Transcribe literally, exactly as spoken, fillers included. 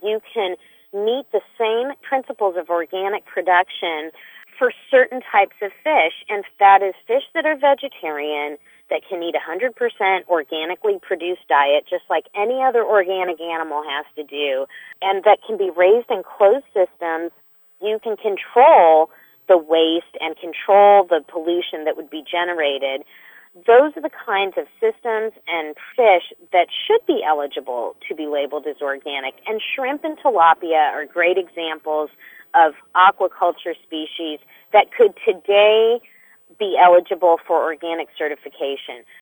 you can meet the same principles of organic production for certain types of fish, and that is fish that are vegetarian, that can eat a one hundred percent organically produced diet, just like any other organic animal has to do, and that can be raised in closed systems. You can control the waste and control the pollution that would be generated. Those are the kinds of systems and fish that should be eligible to be labeled as organic. And shrimp and tilapia are great examples of aquaculture species that could today be eligible for organic certification.